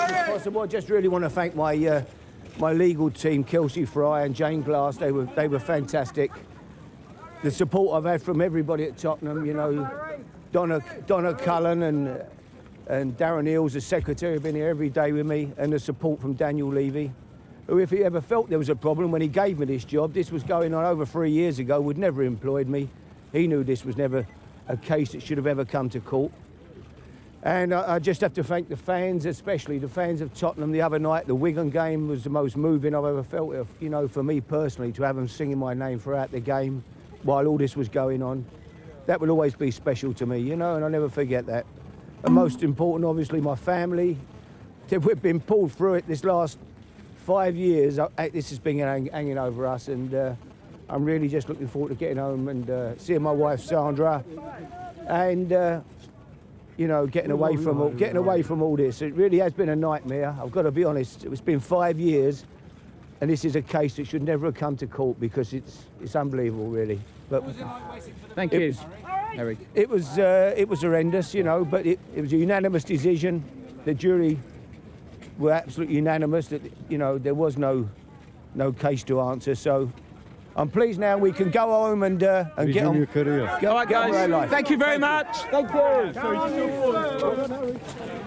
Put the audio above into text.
as possible. I just really want to thank my my legal team, Kelsey Fry and Jane Glass. They were fantastic. The support I've had from everybody at Tottenham, you know, Donna Cullen and Darren Eales, the secretary, have been here every day with me, and the support from Daniel Levy, who, if he ever felt there was a problem when he gave me this job, this was going on over 3 years ago, would never employed me. He knew this was never a case that should have ever come to court. And I just have to thank the fans, especially the fans of Tottenham. The other night, the Wigan game was the most moving I've ever felt, you know, for me personally, to have them singing my name throughout the game while all this was going on. That will always be special to me, you know, and I'll never forget that. And most important, obviously, my family. We've been pulled through it this last 5 years. This has been hanging over us, and I'm really just looking forward to getting home and seeing my wife, Sandra, and you know, getting away from all this. It really has been a nightmare. I've got to be honest. It's been 5 years, and this is a case that should never have come to court because it's unbelievable, really. But thank you, Eric. It was horrendous, you know, but it was a unanimous decision. The jury were absolutely unanimous that, you know, there was no case to answer. So I'm pleased now we can go home and get on your career. All right, guys. Thank you very much. Thank you.